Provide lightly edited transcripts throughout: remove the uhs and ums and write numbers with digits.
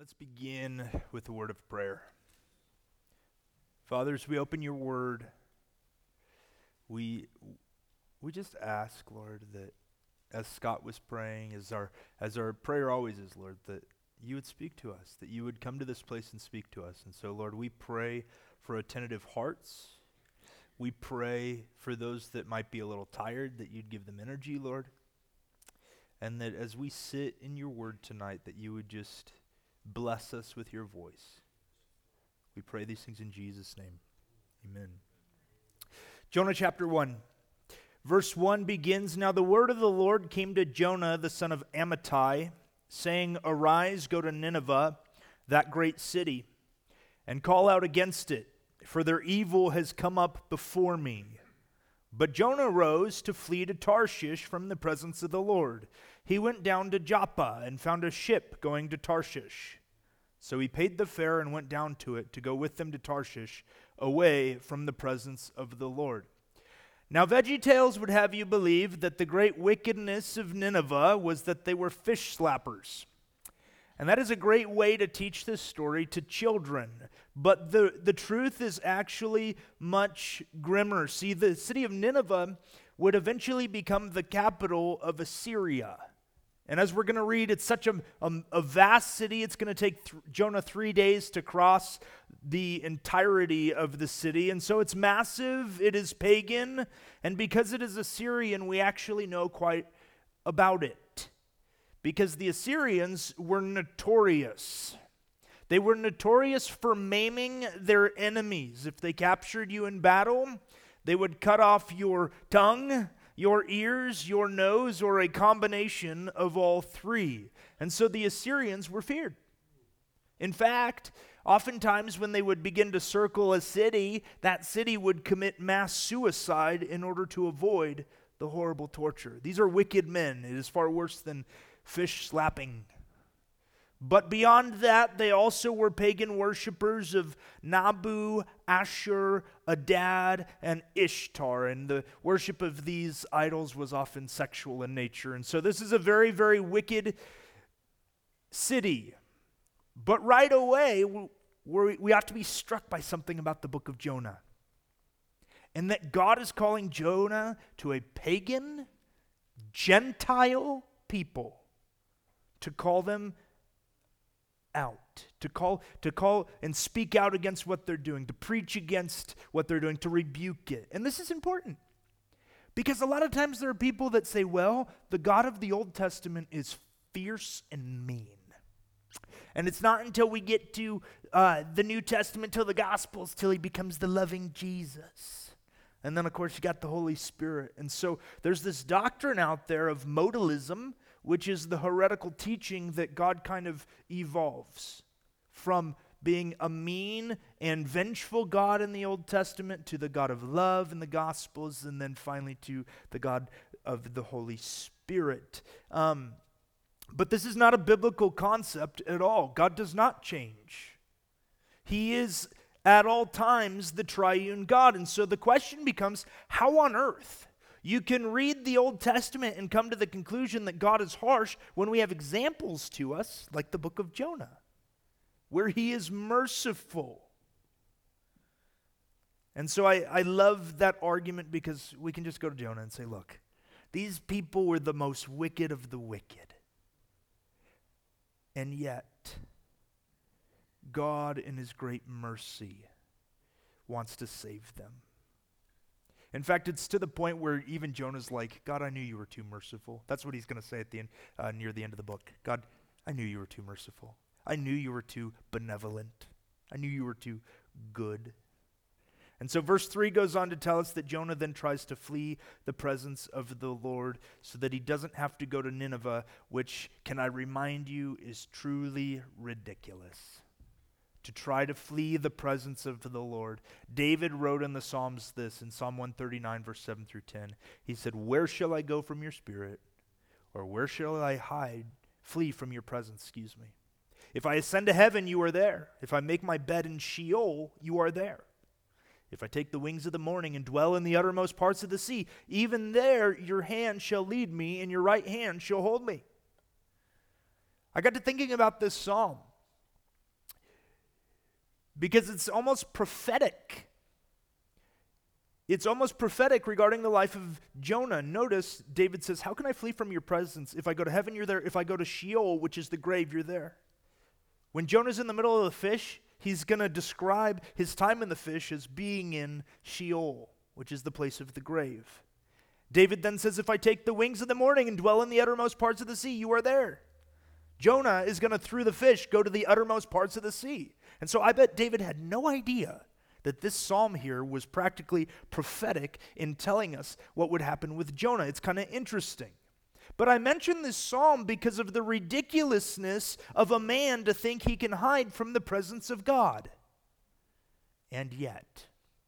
Let's begin with a word of prayer. Father, as we open your word, we just ask, Lord, that as Scott was praying, as our prayer always is, Lord, that you would speak to us, that you would come to this place and speak to us. And so, Lord, we pray for attentive hearts. We pray for those that might be a little tired, that you'd give them energy, Lord. And that as we sit in your word tonight, that you would just bless us with your voice. We pray these things in Jesus' name. Amen. Jonah chapter 1. Verse 1 begins, "Now the word of the Lord came to Jonah, the son of Amittai, saying, Arise, go to Nineveh, that great city, and call out against it, for their evil has come up before me. But Jonah rose to flee to Tarshish from the presence of the Lord. He went down to Joppa and found a ship going to Tarshish. So he paid the fare and went down to it to go with them to Tarshish, away from the presence of the Lord. Now VeggieTales would have you believe that the great wickedness of Nineveh was that they were fish slappers. And that is a great way to teach this story to children. But the truth is actually much grimmer. See, the city of Nineveh would eventually become the capital of Assyria. And as we're going to read, it's such a vast city. It's going to take Jonah 3 days to cross the entirety of the city. And so it's massive. It is pagan. And because it is Assyrian, we actually know quite about it. Because the Assyrians were notorious. They were notorious for maiming their enemies. If they captured you in battle, they would cut off your tongue, your ears, your nose, or a combination of all three. And so the Assyrians were feared. In fact, oftentimes when they would begin to circle a city, that city would commit mass suicide in order to avoid the horrible torture. These are wicked men. It is far worse than fish slapping. But beyond that, they also were pagan worshipers of Nabu, Ashur, Adad, and Ishtar. And the worship of these idols was often sexual in nature. And so this is a very, very wicked city. But right away, we ought to be struck by something about the book of Jonah. And that God is calling Jonah to a pagan, Gentile people to call them out, to call and speak out against what they're doing, to preach against what they're doing, to rebuke it. And this is important because a lot of times there are people that say, well, the God of the Old Testament is fierce and mean. And it's not until we get to the New Testament, till the Gospels, till he becomes the loving Jesus. And then, of course, you got the Holy Spirit. And so there's this doctrine out there of modalism, which is the heretical teaching that God kind of evolves from being a mean and vengeful God in the Old Testament to the God of love in the Gospels, and then finally to the God of the Holy Spirit. But this is not a biblical concept at all. God does not change. He is at all times the triune God. And so the question becomes, how on earth? You can read the Old Testament and come to the conclusion that God is harsh when we have examples to us, like the book of Jonah, where he is merciful. And so I love that argument because we can just go to Jonah and say, look, these people were the most wicked of the wicked. And yet, God in his great mercy wants to save them. In fact, it's to the point where even Jonah's like, God, I knew you were too merciful. That's what he's going to say at the end, near the end of the book. God, I knew you were too merciful. I knew you were too benevolent. I knew you were too good. And so verse 3 goes on to tell us that Jonah then tries to flee the presence of the Lord so that he doesn't have to go to Nineveh, which, can I remind you, is truly ridiculous. To try to flee the presence of the Lord. David wrote in the Psalms this, in Psalm 139, verse 7 through 10. He said, where shall I go from your spirit? Or where shall I flee from your presence, If I ascend to heaven, you are there. If I make my bed in Sheol, you are there. If I take the wings of the morning and dwell in the uttermost parts of the sea, even there your hand shall lead me, and your right hand shall hold me. I got to thinking about this psalm. because it's almost prophetic. It's almost prophetic regarding the life of Jonah. Notice, David says, how can I flee from your presence? If I go to heaven, you're there. If I go to Sheol, which is the grave, you're there. When Jonah's in the middle of the fish, he's going to describe his time in the fish as being in Sheol, which is the place of the grave. David then says, if I take the wings of the morning and dwell in the uttermost parts of the sea, you are there. Jonah is going to, through the fish, go to the uttermost parts of the sea. And so I bet David had no idea that this psalm here was practically prophetic in telling us what would happen with Jonah. It's kind of interesting. But I mention this psalm because of the ridiculousness of a man to think he can hide from the presence of God. And yet,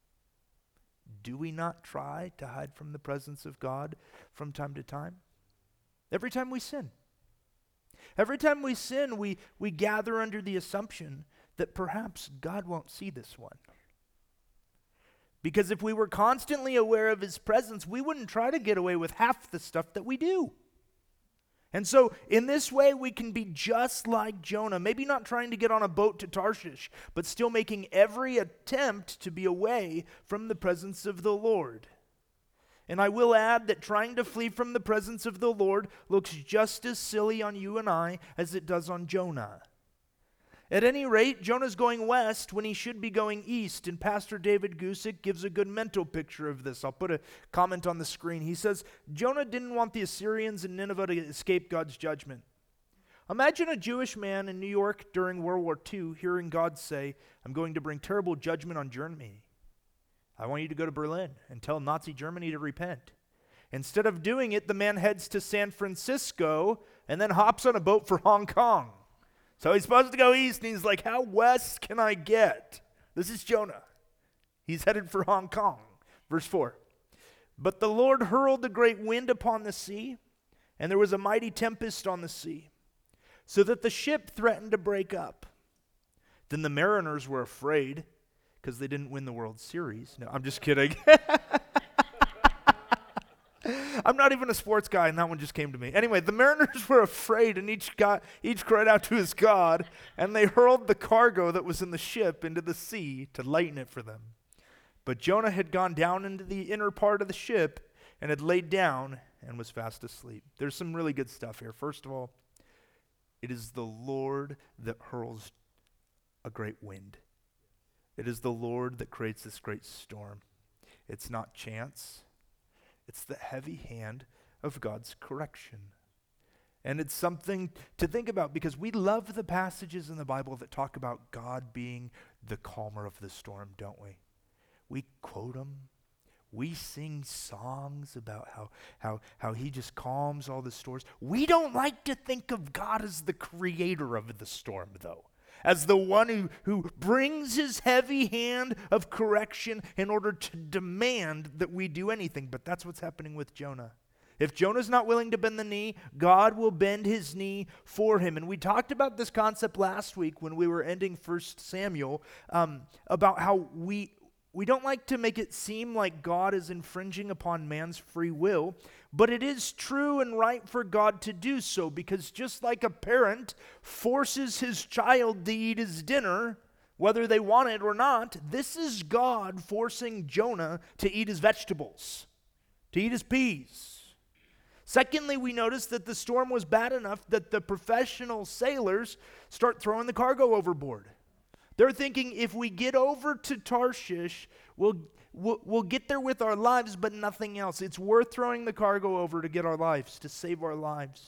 do we not try to hide from the presence of God from time to time? Every time we sin. Every time we sin, we gather under the assumption that perhaps God won't see this one. Because if we were constantly aware of his presence, we wouldn't try to get away with half the stuff that we do. And so, in this way, we can be just like Jonah, maybe not trying to get on a boat to Tarshish, but still making every attempt to be away from the presence of the Lord. And I will add that trying to flee from the presence of the Lord looks just as silly on you and I as it does on Jonah. At any rate, Jonah's going west when he should be going east, and Pastor David Gusick gives a good mental picture of this. I'll put a comment on the screen. He says, Jonah didn't want the Assyrians and Nineveh to escape God's judgment. Imagine a Jewish man in New York during World War II hearing God say, I'm going to bring terrible judgment on Germany. I want you to go to Berlin and tell Nazi Germany to repent. Instead of doing it, the man heads to San Francisco and then hops on a boat for Hong Kong. So he's supposed to go east, and he's like, how west can I get? This is Jonah. He's headed for Hong Kong. Verse 4. But the Lord hurled the great wind upon the sea, and there was a mighty tempest on the sea, so that the ship threatened to break up. Then the mariners were afraid, because they didn't win the World Series. No, I'm just kidding. I'm not even a sports guy, and that one just came to me. Anyway, the mariners were afraid, and each cried out to his God, and they hurled the cargo that was in the ship into the sea to lighten it for them. But Jonah had gone down into the inner part of the ship and had laid down and was fast asleep. There's some really good stuff here. First of all, it is the Lord that hurls a great wind. It is the Lord that creates this great storm. It's not chance. It's the heavy hand of God's correction. And it's something to think about because we love the passages in the Bible that talk about God being the calmer of the storm, don't we? We quote them. We sing songs about how he just calms all the storms. We don't like to think of God as the creator of the storm, though. As the one who brings his heavy hand of correction in order to demand that we do anything. But that's what's happening with Jonah. If Jonah's not willing to bend the knee, God will bend his knee for him. And we talked about this concept last week when we were ending 1 Samuel, about how we don't like to make it seem like God is infringing upon man's free will, but it is true and right for God to do so, because just like a parent forces his child to eat his dinner, whether they want it or not, this is God forcing Jonah to eat his vegetables, to eat his peas. Secondly, we notice that the storm was bad enough that the professional sailors start throwing the cargo overboard. They're thinking, if we get over to Tarshish, we'll get there with our lives, but nothing else. It's worth throwing the cargo over to get our lives, to save our lives,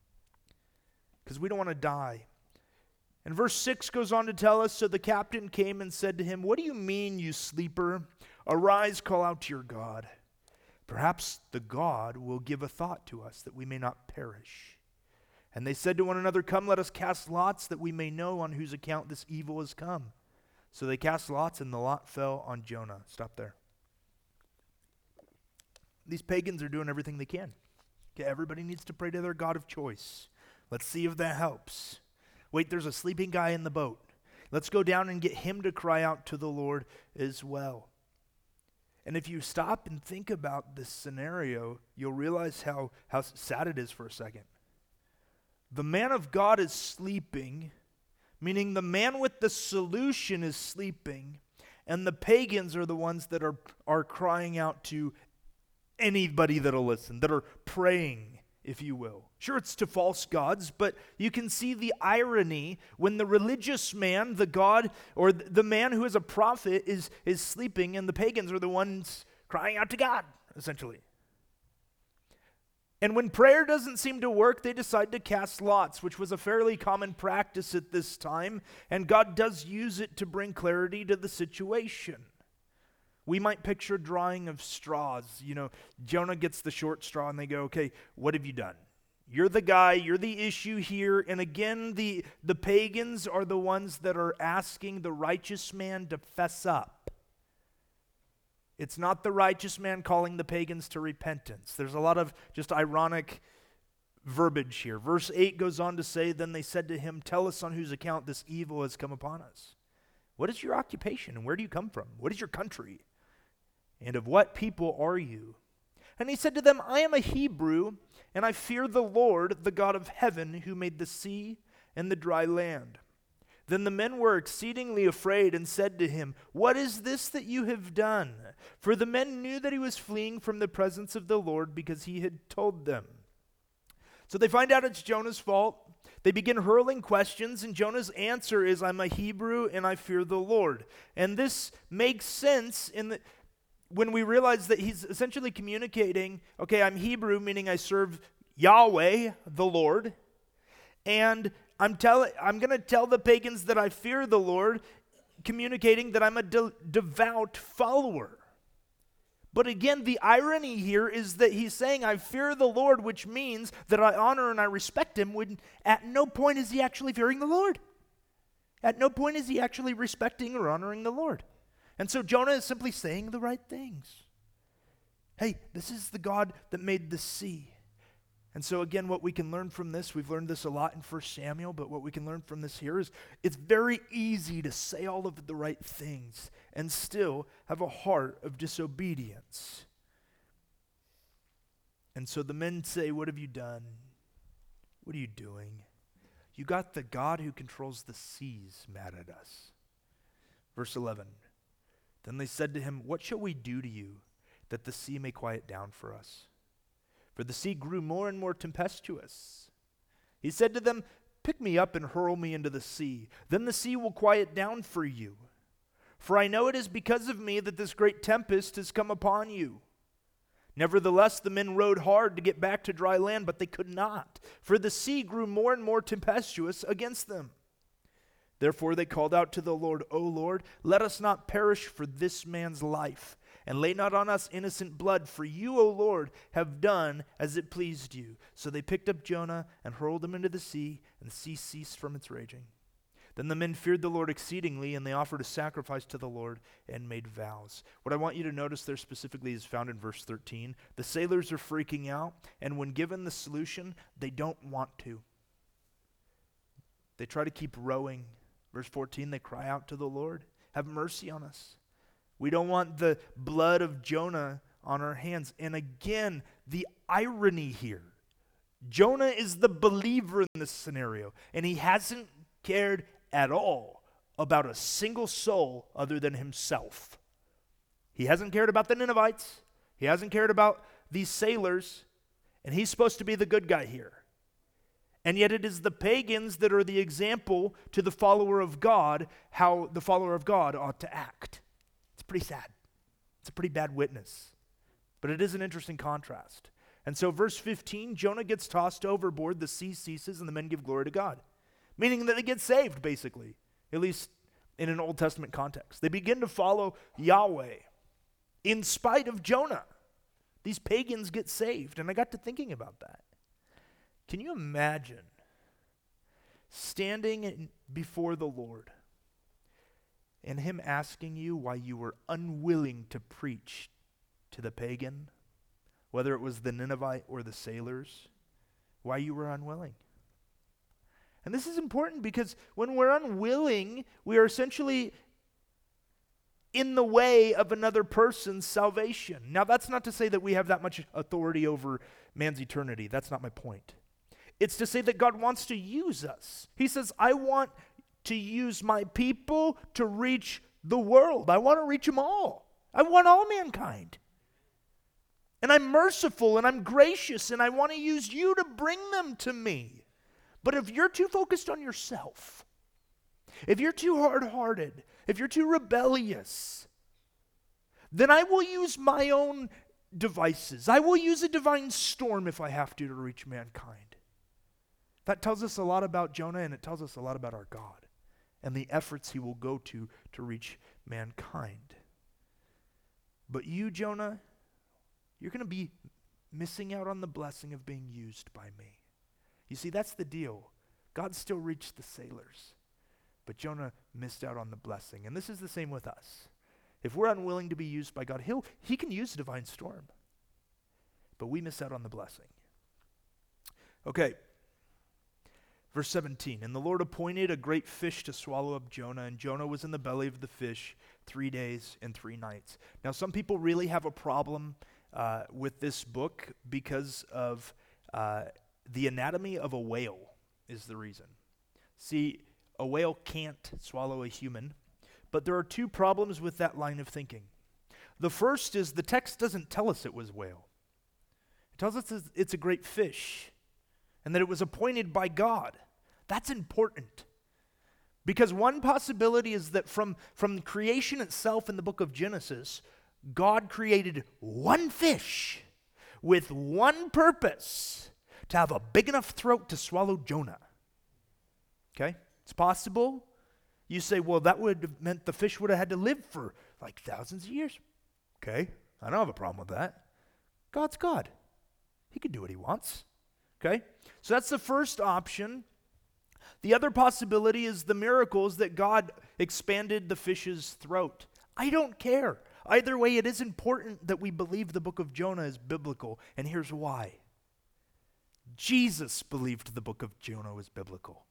because we don't want to die. And verse 6 goes on to tell us, so the captain came and said to him, what do you mean, you sleeper? Arise, call out to your God. Perhaps the God will give a thought to us that we may not perish. And they said to one another, come, let us cast lots that we may know on whose account this evil has come. So they cast lots, and the lot fell on Jonah. Stop there. These pagans are doing everything they can. Okay, everybody needs to pray to their God of choice. Let's see if that helps. Wait, there's a sleeping guy in the boat. Let's go down and get him to cry out to the Lord as well. And if you stop and think about this scenario, you'll realize how sad it is for a second. The man of God is sleeping meaning the man with the solution is sleeping, and the pagans are the ones that are crying out to anybody that'll listen, that are praying, if you will. Sure, it's to false gods, but you can see the irony when the religious man, the god, or the man who is a prophet is sleeping, and the pagans are the ones crying out to God, essentially. And when prayer doesn't seem to work, they decide to cast lots, which was a fairly common practice at this time, and God does use it to bring clarity to the situation. We might picture drawing of straws. Jonah gets the short straw, and they go, okay, what have you done? You're the guy, you're the issue here. And again, the pagans are the ones that are asking the righteous man to fess up. It's not the righteous man calling the pagans to repentance. There's a lot of just ironic verbiage here. Verse 8 goes on to say, then they said to him, tell us on whose account this evil has come upon us. What is your occupation, and where do you come from? What is your country? And of what people are you? And he said to them, I am a Hebrew, and I fear the Lord, the God of heaven, who made the sea and the dry land. Then the men were exceedingly afraid and said to him, what is this that you have done? For the men knew that he was fleeing from the presence of the Lord because he had told them. So they find out it's Jonah's fault. They begin hurling questions, and Jonah's answer is, I'm a Hebrew and I fear the Lord. And this makes sense when we realize that he's essentially communicating, okay, I'm Hebrew, meaning I serve Yahweh, the Lord, and I'm going to tell the pagans that I fear the Lord, communicating that I'm a devout follower. But again, the irony here is that he's saying, I fear the Lord, which means that I honor and I respect him, when at no point is he actually fearing the Lord. At no point is he actually respecting or honoring the Lord. And so Jonah is simply saying the right things. Hey, this is the God that made the sea. And so again, what we can learn from this, we've learned this a lot in 1 Samuel, but what we can learn from this here is it's very easy to say all of the right things and still have a heart of disobedience. And so the men say, what have you done? What are you doing? You got the God who controls the seas mad at us. Verse 11, then they said to him, what shall we do to you that the sea may quiet down for us? For the sea grew more and more tempestuous. He said to them, pick me up and hurl me into the sea. Then the sea will quiet down for you. For I know it is because of me that this great tempest has come upon you. Nevertheless, the men rowed hard to get back to dry land, but they could not, for the sea grew more and more tempestuous against them. Therefore they called out to the Lord, O Lord, let us not perish for this man's life, and lay not on us innocent blood, for you, O Lord, have done as it pleased you. So they picked up Jonah and hurled him into the sea, and the sea ceased from its raging. Then the men feared the Lord exceedingly, and they offered a sacrifice to the Lord and made vows. What I want you to notice there specifically is found in verse 13. The sailors are freaking out, and when given the solution, they don't want to. They try to keep rowing. Verse 14, they cry out to the Lord, have mercy on us. We don't want the blood of Jonah on our hands. And again, the irony here. Jonah is the believer in this scenario, and he hasn't cared at all about a single soul other than himself. He hasn't cared about the Ninevites. He hasn't cared about these sailors, and he's supposed to be the good guy here. And yet it is the pagans that are the example to the follower of God, how the follower of God ought to act. It's pretty sad. It's a pretty bad witness. But it is an interesting contrast. And so verse 15, Jonah gets tossed overboard, the sea ceases, and the men give glory to God. Meaning that they get saved, basically, at least in an Old Testament context. They begin to follow Yahweh in spite of Jonah. These pagans get saved, and I got to thinking about that. Can you imagine standing before the Lord and him asking you why you were unwilling to preach to the pagan, whether it was the Ninevite or the sailors, why you were unwilling? And this is important because when we're unwilling, we are essentially in the way of another person's salvation. Now, that's not to say that we have that much authority over man's eternity. That's not my point. It's to say that God wants to use us. He says, I want to use my people to reach the world. I want to reach them all. I want all mankind. And I'm merciful and I'm gracious and I want to use you to bring them to me. But if you're too focused on yourself, if you're too hard-hearted, if you're too rebellious, then I will use my own devices. I will use a divine storm if I have to reach mankind. That tells us a lot about Jonah, and it tells us a lot about our God and the efforts he will go to reach mankind. But you, Jonah, you're going to be missing out on the blessing of being used by me. You see, that's the deal. God still reached the sailors, but Jonah missed out on the blessing. And this is the same with us. If we're unwilling to be used by God, he can use a divine storm, but we miss out on the blessing. Okay, verse 17, and the Lord appointed a great fish to swallow up Jonah, and Jonah was in the belly of the fish 3 days and 3 nights. Now, some people really have a problem with this book because of the anatomy of a whale is the reason. See, a whale can't swallow a human, but there are 2 problems with that line of thinking. The first is the text doesn't tell us it was whale. It tells us it's a great fish and that it was appointed by God. That's important. Because one possibility is that from creation itself in the book of Genesis, God created one fish with one purpose, to have a big enough throat to swallow Jonah. Okay? It's possible. You say, well, that would have meant the fish would have had to live for like thousands of years. Okay? I don't have a problem with that. God's God. He can do what he wants. Okay? So that's the first option. The other possibility is the miracles that God expanded the fish's throat. I don't care. Either way, it is important that we believe the book of Jonah is biblical, and here's why. Jesus believed the book of Jonah was biblical.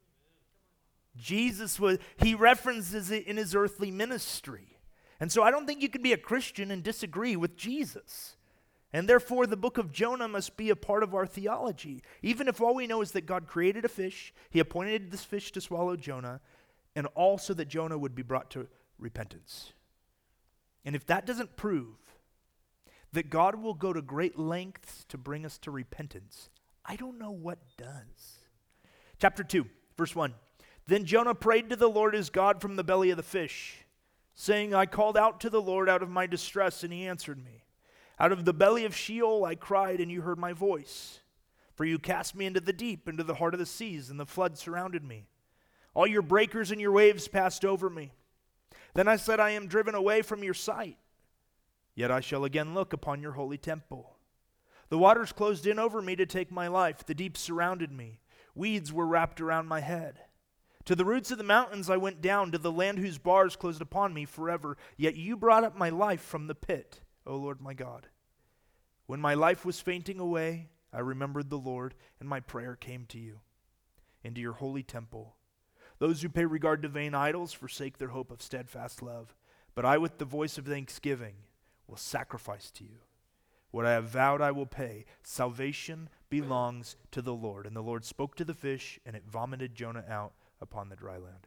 He references it in his earthly ministry. And so I don't think you can be a Christian and disagree with Jesus. And therefore, the book of Jonah must be a part of our theology. Even if all we know is that God created a fish, he appointed this fish to swallow Jonah, and also that Jonah would be brought to repentance. And if that doesn't prove that God will go to great lengths to bring us to repentance, I don't know what does. Chapter 2, verse 1. Then Jonah prayed to the Lord his God from the belly of the fish, saying, I called out to the Lord out of my distress, and he answered me. Out of the belly of Sheol I cried, and you heard my voice. For you cast me into the deep, into the heart of the seas, and the flood surrounded me. All your breakers and your waves passed over me. Then I said, I am driven away from your sight. Yet I shall again look upon your holy temple. The waters closed in over me to take my life. The deep surrounded me. Weeds were wrapped around my head. To the roots of the mountains I went down, to the land whose bars closed upon me forever. Yet you brought up my life from the pit, O Lord my God. When my life was fainting away, I remembered the Lord, and my prayer came to you, into your holy temple. Those who pay regard to vain idols forsake their hope of steadfast love. But I, with the voice of thanksgiving, will sacrifice to you. What I have vowed I will pay. Salvation belongs to the Lord. And the Lord spoke to the fish, and it vomited Jonah out upon the dry land.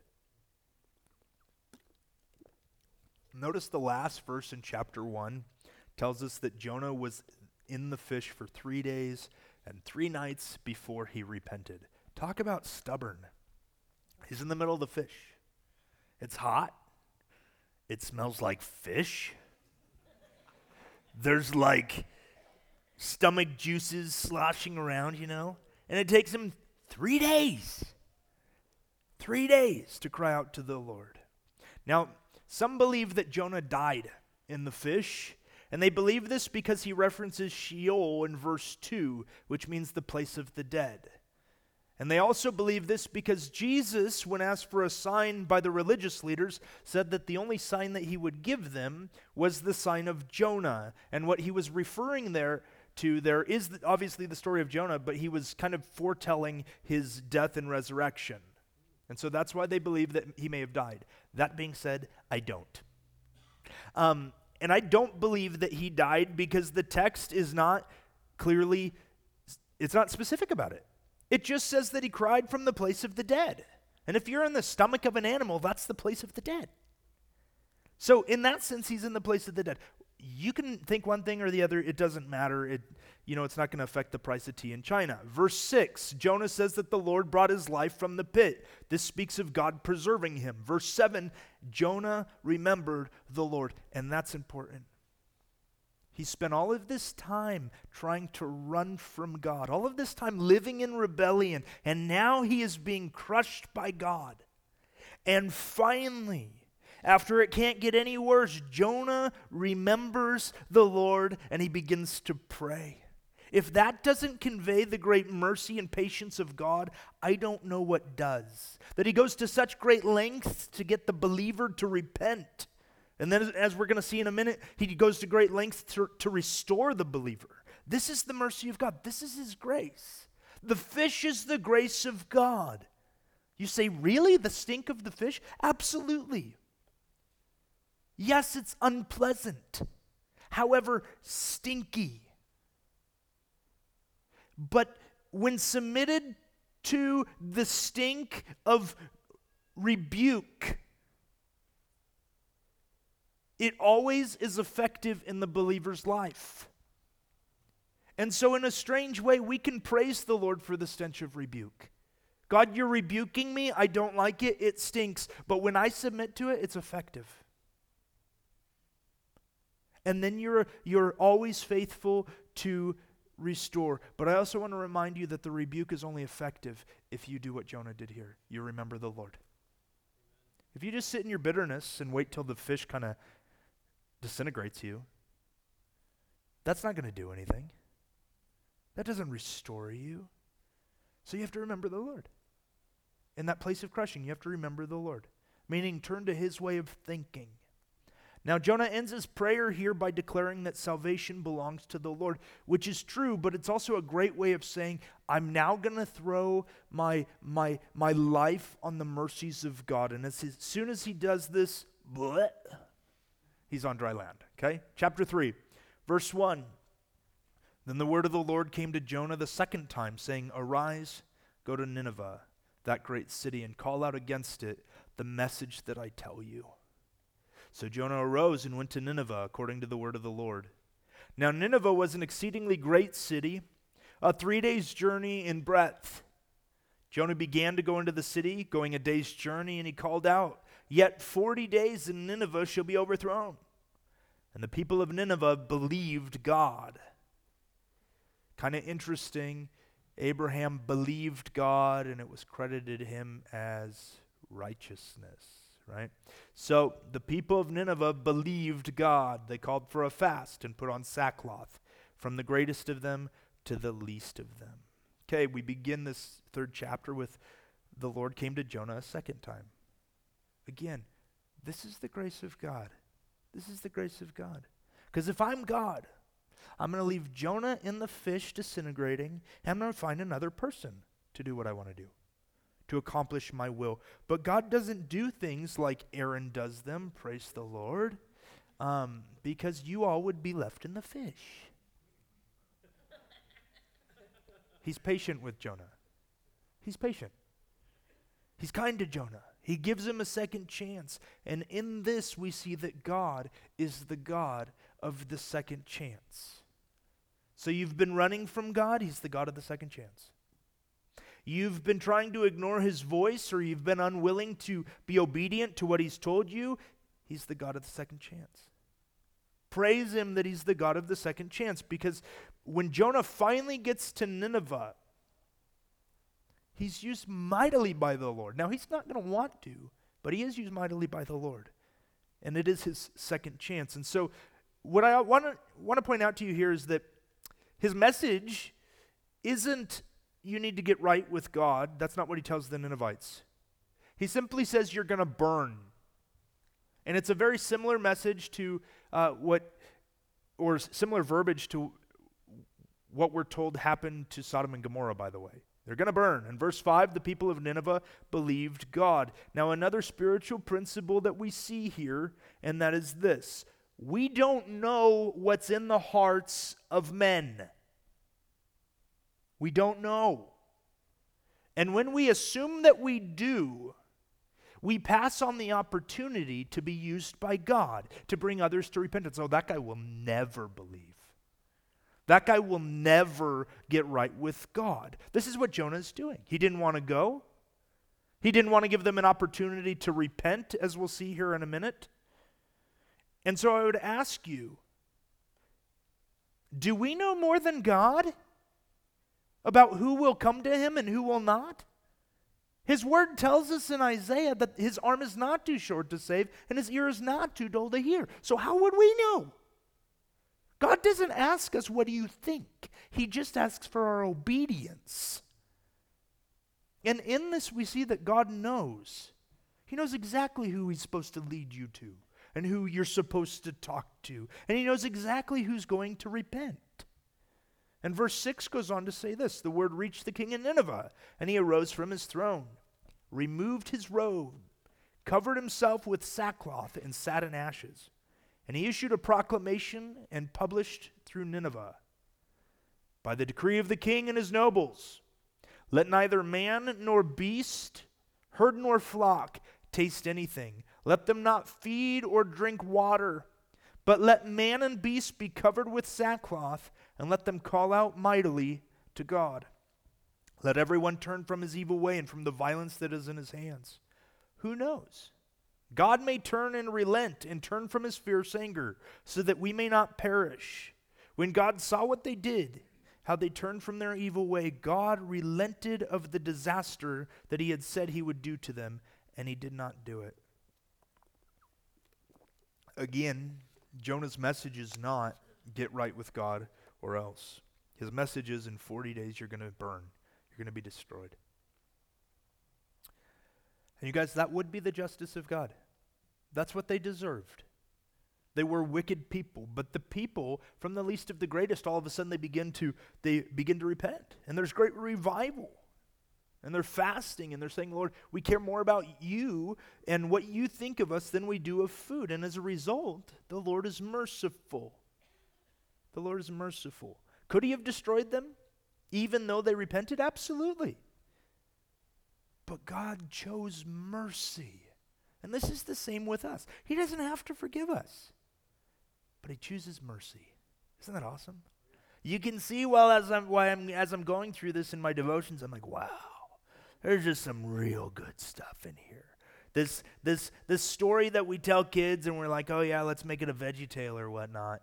Notice the last verse in chapter 1 tells us that Jonah was in the fish for 3 days and 3 nights before he repented. Talk about stubborn. He's in the middle of the fish. It's hot. It smells like fish. There's like stomach juices sloshing around, and it takes him 3 days. 3 days to cry out to the Lord. Now, some believe that Jonah died in the fish, and they believe this because he references Sheol in verse 2, which means the place of the dead. And they also believe this because Jesus, when asked for a sign by the religious leaders, said that the only sign that he would give them was the sign of Jonah. And what he was referring there is obviously the story of Jonah, but he was kind of foretelling his death and resurrection. And so that's why they believe that he may have died. That being said, I don't. And I don't believe that he died because the text is not it's not specific about it. It just says that he cried from the place of the dead. And if you're in the stomach of an animal, that's the place of the dead. So in that sense, he's in the place of the dead. You can think one thing or the other. It doesn't matter. It's not going to affect the price of tea in China. Verse 6, Jonah says that the Lord brought his life from the pit. This speaks of God preserving him. Verse 7, Jonah remembered the Lord. And that's important. He spent all of this time trying to run from God, all of this time living in rebellion, and now he is being crushed by God. And finally, after it can't get any worse, Jonah remembers the Lord and he begins to pray. If that doesn't convey the great mercy and patience of God, I don't know what does. That he goes to such great lengths to get the believer to repent. And then as we're going to see in a minute, he goes to great lengths to restore the believer. This is the mercy of God. This is his grace. The fish is the grace of God. You say, really? The stink of the fish? Absolutely. Yes, it's unpleasant. However, stinky. But when submitted to the stink of rebuke, it always is effective in the believer's life. And so in a strange way, we can praise the Lord for the stench of rebuke. God, you're rebuking me. I don't like it. It stinks. But when I submit to it, it's effective. And then you're always faithful to restore. But I also want to remind you that the rebuke is only effective if you do what Jonah did here. You remember the Lord. If you just sit in your bitterness and wait till the fish kind of disintegrates you, that's not going to do anything. That doesn't restore you. So you have to remember the Lord. In that place of crushing, you have to remember the Lord. Meaning turn to his way of thinking. Now Jonah ends his prayer here by declaring that salvation belongs to the Lord, which is true, but it's also a great way of saying, I'm now going to throw my life on the mercies of God. And as soon as he does this, he's on dry land. Okay? Chapter 3, verse 1. Then the word of the Lord came to Jonah the second time, saying, Arise, go to Nineveh, that great city, and call out against it the message that I tell you. So Jonah arose and went to Nineveh according to the word of the Lord. Now Nineveh was an exceedingly great city, a 3 days' journey in breadth. Jonah began to go into the city, going a day's journey, and he called out, Yet 40 days and Nineveh shall be overthrown. And the people of Nineveh believed God. Kind of interesting. Abraham believed God, and it was credited him as righteousness, right? So the people of Nineveh believed God. They called for a fast and put on sackcloth, from the greatest of them to the least of them. Okay, we begin this third chapter with the Lord came to Jonah a second time. Again, this is the grace of God. This is the grace of God. Because if I'm God, I'm going to leave Jonah in the fish disintegrating, and I'm going to find another person to do what I want to do, to accomplish my will. But God doesn't do things like Aaron does them, praise the Lord, because you all would be left in the fish. He's patient with Jonah. He's patient. He's kind to Jonah. He gives him a second chance. And in this, we see that God is the God of the second chance. So you've been running from God, he's the God of the second chance. You've been trying to ignore his voice, or you've been unwilling to be obedient to what he's told you, he's the God of the second chance. Praise him that he's the God of the second chance, because when Jonah finally gets to Nineveh, he's used mightily by the Lord. Now, he's not going to want to, but he is used mightily by the Lord. And it is his second chance. And so what I want to point out to you here is that his message isn't you need to get right with God. That's not what he tells the Ninevites. He simply says you're going to burn. And it's a very similar message to similar verbiage to what we're told happened to Sodom and Gomorrah, by the way. They're going to burn. In verse 5, the people of Nineveh believed God. Now, another spiritual principle that we see here, and that is this. We don't know what's in the hearts of men. We don't know. And when we assume that we do, we pass on the opportunity to be used by God to bring others to repentance. Oh, that guy will never believe. That guy will never get right with God. This is what Jonah is doing. He didn't want to go. He didn't want to give them an opportunity to repent, as we'll see here in a minute. And so I would ask you, do we know more than God about who will come to him and who will not? His word tells us in Isaiah that his arm is not too short to save and his ear is not too dull to hear. So how would we know? God doesn't ask us, what do you think? He just asks for our obedience. And in this we see that God knows. He knows exactly who he's supposed to lead you to and who you're supposed to talk to. And he knows exactly who's going to repent. And verse 6 goes on to say this: the word reached the king in Nineveh, and he arose from his throne, removed his robe, covered himself with sackcloth, and sat in ashes. And he issued a proclamation and published through Nineveh, by the decree of the king and his nobles, let neither man nor beast, herd nor flock taste anything. Let them not feed or drink water, but let man and beast be covered with sackcloth, and let them call out mightily to God. Let everyone turn from his evil way and from the violence that is in his hands. Who knows? God may turn and relent and turn from his fierce anger, so that we may not perish. When God saw what they did, how they turned from their evil way, God relented of the disaster that he had said he would do to them, and he did not do it. Again, Jonah's message is not get right with God or else. His message is, in 40 days you're going to burn. You're going to be destroyed. And you guys, that would be the justice of God. That's what they deserved. They were wicked people, but the people, from the least of the greatest, all of a sudden they begin to repent. And there's great revival. And they're fasting and they're saying, Lord, we care more about you and what you think of us than we do of food. And as a result, the Lord is merciful. The Lord is merciful. Could he have destroyed them even though they repented? Absolutely. But God chose mercy. And this is the same with us. He doesn't have to forgive us, but he chooses mercy. Isn't that awesome? You can see as I'm going through this in my devotions, I'm like, wow, there's just some real good stuff in here. This story that we tell kids and we're like, oh yeah, let's make it a VeggieTale or whatnot,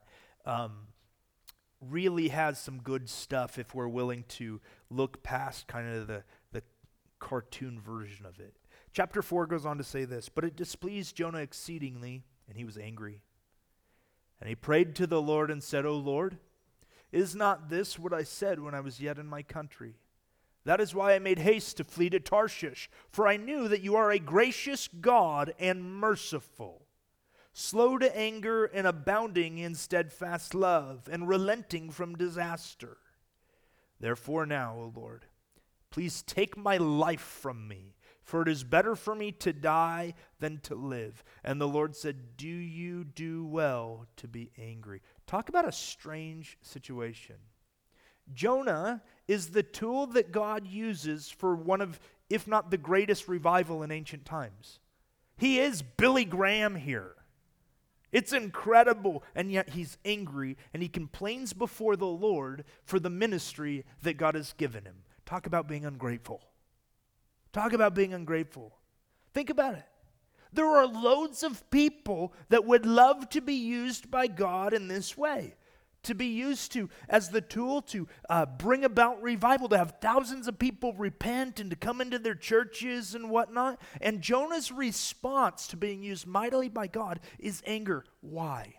really has some good stuff if we're willing to look past kind of the cartoon version of it. Chapter 4 goes on to say this: but it displeased Jonah exceedingly, and he was angry. And he prayed to the Lord and said, O Lord, is not this what I said when I was yet in my country? That is why I made haste to flee to Tarshish, for I knew that you are a gracious God and merciful, slow to anger and abounding in steadfast love, and relenting from disaster. Therefore now, O Lord, please take my life from me, for it is better for me to die than to live. And the Lord said, do you do well to be angry? Talk about a strange situation. Jonah is the tool that God uses for one of, if not the greatest revival in ancient times. He is Billy Graham here. It's incredible, and yet he's angry, and he complains before the Lord for the ministry that God has given him. Talk about being ungrateful. Talk about being ungrateful. Think about it. There are loads of people that would love to be used by God in this way, to be used to as the tool to bring about revival, to have thousands of people repent and to come into their churches and whatnot. And Jonah's response to being used mightily by God is anger. Why?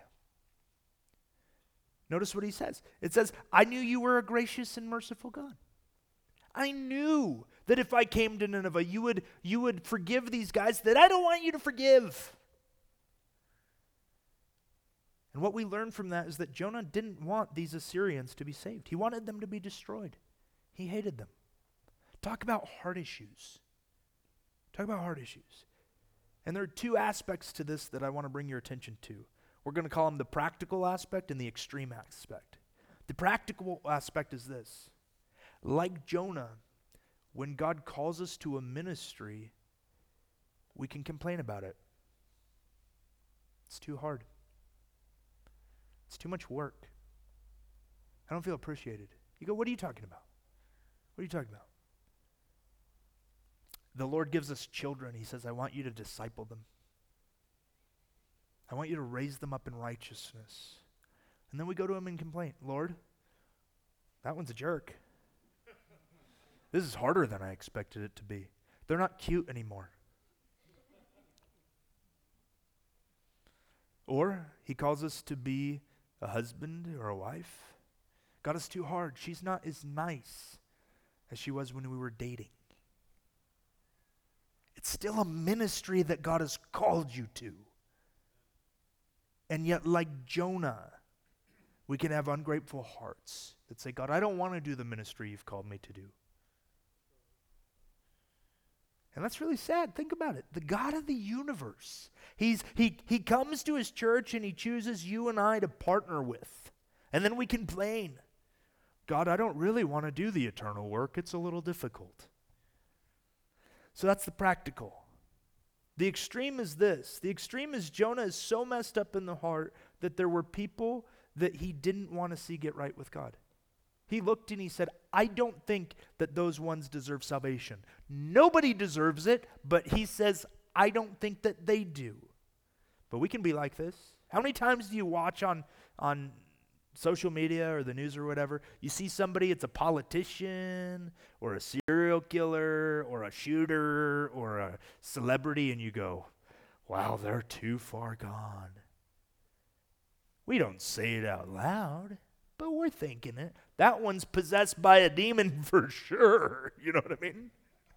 Notice what he says. It says, I knew you were a gracious and merciful God. I knew that if I came to Nineveh, you would forgive these guys that I don't want you to forgive. And what we learn from that is that Jonah didn't want these Assyrians to be saved. He wanted them to be destroyed. He hated them. Talk about heart issues. Talk about heart issues. And there are two aspects to this that I want to bring your attention to. We're going to call them the practical aspect and the extreme aspect. The practical aspect is this. Like Jonah, when God calls us to a ministry, we can complain about it. It's too hard. It's too much work. I don't feel appreciated. You go, what are you talking about? What are you talking about? The Lord gives us children. He says, I want you to disciple them. I want you to raise them up in righteousness. And then we go to him and complain, Lord, that one's a jerk. This is harder than I expected it to be. They're not cute anymore. Or he calls us to be a husband or a wife. God, is too hard. She's not as nice as she was when we were dating. It's still a ministry that God has called you to. And yet, like Jonah, we can have ungrateful hearts that say, God, I don't want to do the ministry you've called me to do. And that's really sad. Think about it. The God of the universe. He comes to his church and he chooses you and I to partner with. And then we complain. God, I don't really want to do the eternal work. It's a little difficult. So that's the practical. The extreme is this. The extreme is Jonah is so messed up in the heart that there were people that he didn't want to see get right with God. He looked and he said, I don't think that those ones deserve salvation. Nobody deserves it, but he says, I don't think that they do. But we can be like this. How many times do you watch on social media or the news or whatever, you see somebody, it's a politician or a serial killer or a shooter or a celebrity, and you go, wow, they're too far gone. We don't say it out loud, but we're thinking it. That one's possessed by a demon for sure. You know what I mean?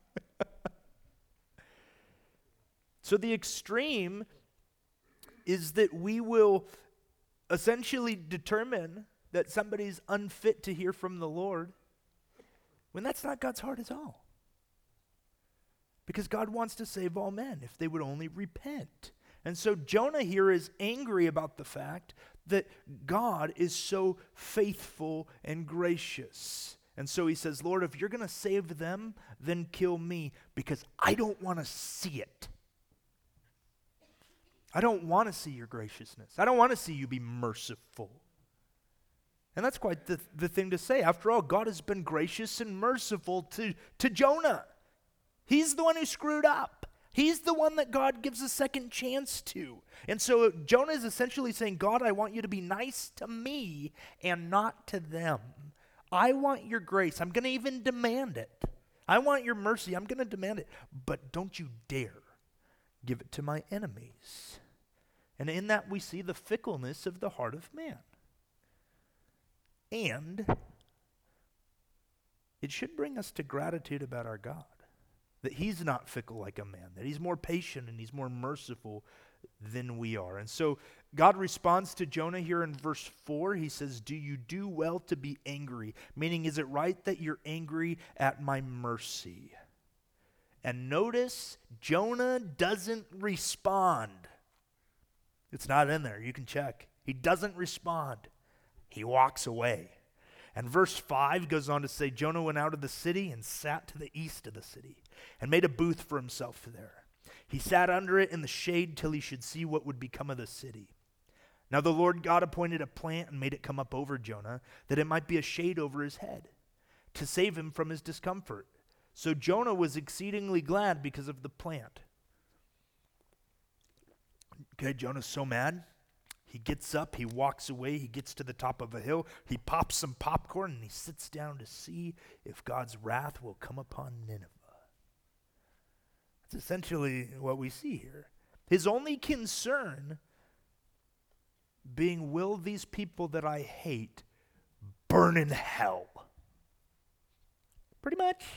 So the extreme is that we will essentially determine that somebody's unfit to hear from the Lord when that's not God's heart at all. Because God wants to save all men if they would only repent. And so Jonah here is angry about the fact that God is so faithful and gracious. And so he says, Lord, if you're going to save them, then kill me because I don't want to see it. I don't want to see your graciousness. I don't want to see you be merciful. And that's quite the thing to say. After all, God has been gracious and merciful to Jonah. He's the one who screwed up. He's the one that God gives a second chance to. And so Jonah is essentially saying, God, I want you to be nice to me and not to them. I want your grace. I'm going to even demand it. I want your mercy. I'm going to demand it. But don't you dare give it to my enemies. And in that we see the fickleness of the heart of man. And it should bring us to gratitude about our God. That he's not fickle like a man. That he's more patient and he's more merciful than we are. And so God responds to Jonah here in verse 4. He says, do you do well to be angry? Meaning, is it right that you're angry at my mercy? And notice, Jonah doesn't respond. It's not in there. You can check. He doesn't respond. He walks away. And verse 5 goes on to say, Jonah went out of the city and sat to the east of the city and made a booth for himself there. He sat under it in the shade till he should see what would become of the city. Now the Lord God appointed a plant and made it come up over Jonah, that it might be a shade over his head, to save him from his discomfort. So Jonah was exceedingly glad because of the plant. Okay, Jonah's so mad. He gets up, he walks away, he gets to the top of a hill, he pops some popcorn, and he sits down to see if God's wrath will come upon Nineveh. That's essentially what we see here. His only concern being, will these people that I hate burn in hell? Pretty much.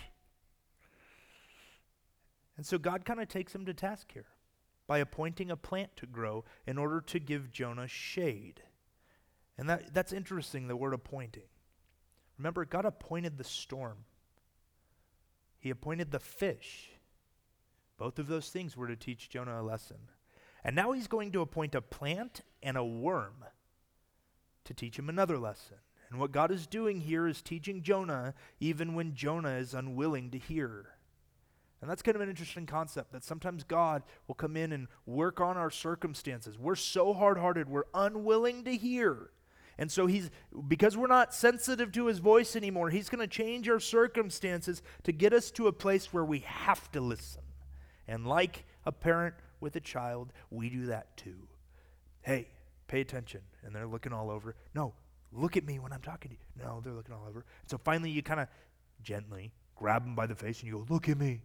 And so God kind of takes him to task here by appointing a plant to grow in order to give Jonah shade. And that's interesting, the word appointing. Remember, God appointed the storm. He appointed the fish. Both of those things were to teach Jonah a lesson. And now he's going to appoint a plant and a worm to teach him another lesson. And what God is doing here is teaching Jonah even when Jonah is unwilling to hear. And that's kind of an interesting concept, that sometimes God will come in and work on our circumstances. We're so hard-hearted, we're unwilling to hear. And so because we're not sensitive to his voice anymore, he's going to change our circumstances to get us to a place where we have to listen. And like a parent with a child, we do that too. Hey, pay attention. And they're looking all over. No, look at me when I'm talking to you. No, they're looking all over. And so finally you kind of gently grab them by the face and you go, look at me.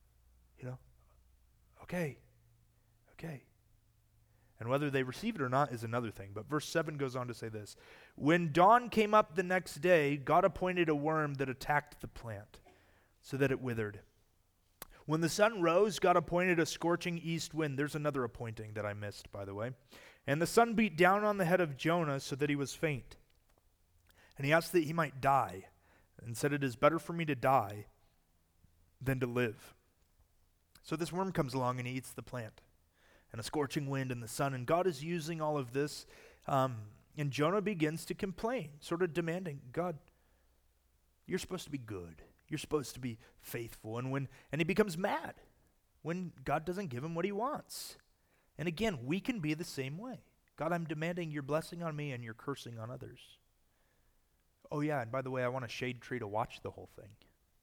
Okay. And whether they receive it or not is another thing. But verse 7 goes on to say this. When dawn came up the next day, God appointed a worm that attacked the plant so that it withered. When the sun rose, God appointed a scorching east wind. There's another appointing that I missed, by the way. And the sun beat down on the head of Jonah so that he was faint. And he asked that he might die, and said, it is better for me to die than to live. So this worm comes along and he eats the plant. And a scorching wind and the sun. And God is using all of this. And Jonah begins to complain, sort of demanding, God, you're supposed to be good. You're supposed to be faithful. And he becomes mad when God doesn't give him what he wants. And again, we can be the same way. God, I'm demanding your blessing on me and your cursing on others. Oh yeah, and by the way, I want a shade tree to watch the whole thing.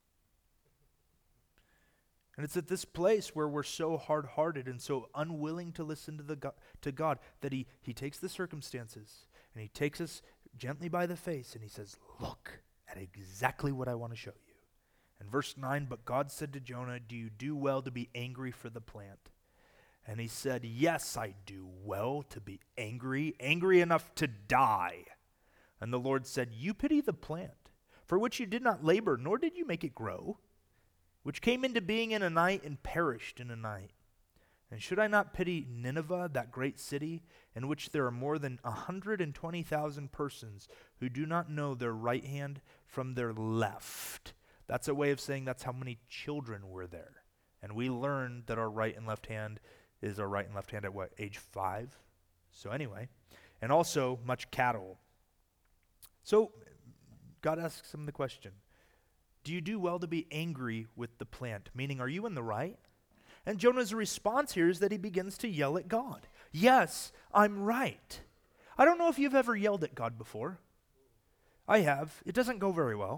And it's at this place where we're so hard-hearted and so unwilling to listen to God that he takes the circumstances and he takes us gently by the face and he says, look at exactly what I want to show you. And verse 9, but God said to Jonah, do you do well to be angry for the plant? And he said, yes, I do well to be angry enough to die. And the Lord said, you pity the plant, for which you did not labor, nor did you make it grow, which came into being in a night and perished in a night. And should I not pity Nineveh, that great city, in which there are more than 120,000 persons who do not know their right hand from their left? That's a way of saying that's how many children were there. And we learned that our right and left hand is our right and left hand at what, age 5? So anyway, and also much cattle. So God asks him the question, do you do well to be angry with the plant? Meaning, are you in the right? And Jonah's response here is that he begins to yell at God. Yes, I'm right. I don't know if you've ever yelled at God before. I have. It doesn't go very well.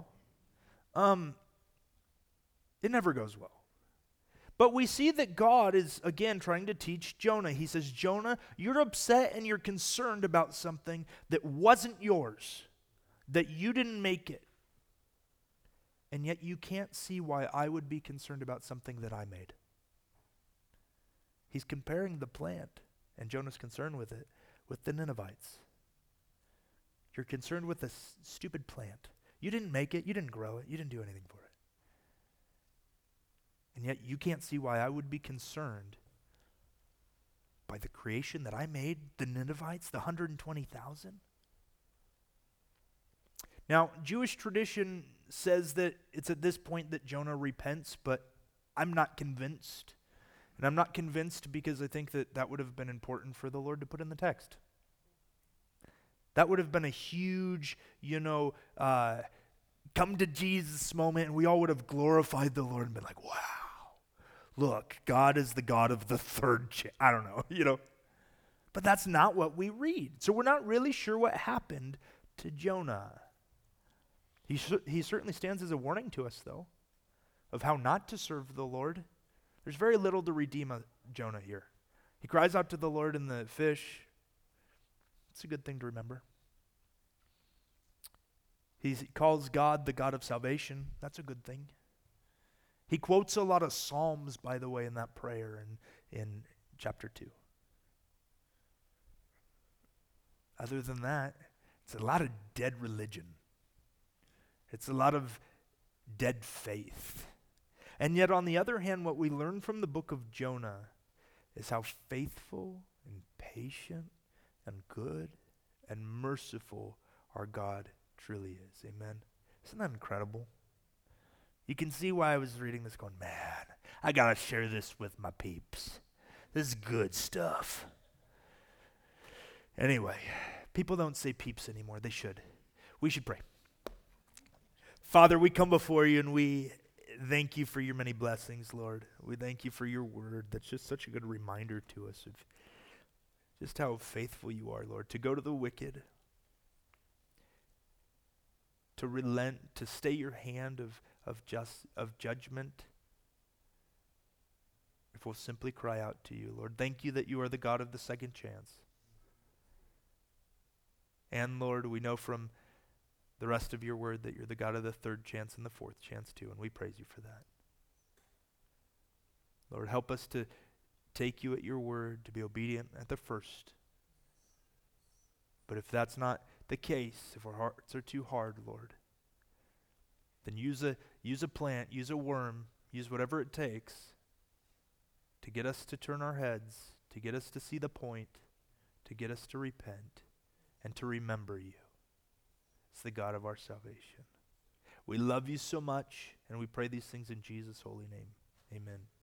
It never goes well. But we see that God is, again, trying to teach Jonah. He says, Jonah, you're upset and you're concerned about something that wasn't yours, that you didn't make it. And yet you can't see why I would be concerned about something that I made. He's comparing the plant, and Jonah's concerned with it, with the Ninevites. You're concerned with this stupid plant. You didn't make it, you didn't grow it, you didn't do anything for it. And yet you can't see why I would be concerned by the creation that I made, the Ninevites, the 120,000. Now, Jewish tradition says that it's at this point that Jonah repents, but I'm not convinced. And I'm not convinced because I think that would have been important for the Lord to put in the text. That would have been a huge, come to Jesus moment, and we all would have glorified the Lord and been like, wow, look, God is the God of the third chance. I don't know, But that's not what we read. So we're not really sure what happened to Jonah. He certainly stands as a warning to us, though, of how not to serve the Lord. There's very little to redeem Jonah here. He cries out to the Lord in the fish. It's a good thing to remember. He calls God the God of salvation. That's a good thing. He quotes a lot of Psalms, by the way, in that prayer in chapter 2. Other than that, it's a lot of dead religion. It's a lot of dead faith. And yet, on the other hand, what we learn from the book of Jonah is how faithful and patient and good and merciful our God truly is. Amen. Isn't that incredible? You can see why I was reading this going, man, I got to share this with my peeps. This is good stuff. Anyway, people don't say peeps anymore. They should. We should pray. Father, we come before you and we thank you for your many blessings, Lord. We thank you for your word. That's just such a good reminder to us of just how faithful you are, Lord, to go to the wicked, to relent, to stay your hand of judgment. If we'll simply cry out to you, Lord, thank you that you are the God of the second chance. And Lord, we know from the rest of your word that you're the God of the third chance and the fourth chance too, and we praise you for that. Lord, help us to take you at your word, to be obedient at the first. But if that's not the case, if our hearts are too hard, Lord, then use a plant, use a worm, use whatever it takes to get us to turn our heads, to get us to see the point, to get us to repent, and to remember you. It's the God of our salvation. We love you so much, and we pray these things in Jesus' holy name. Amen.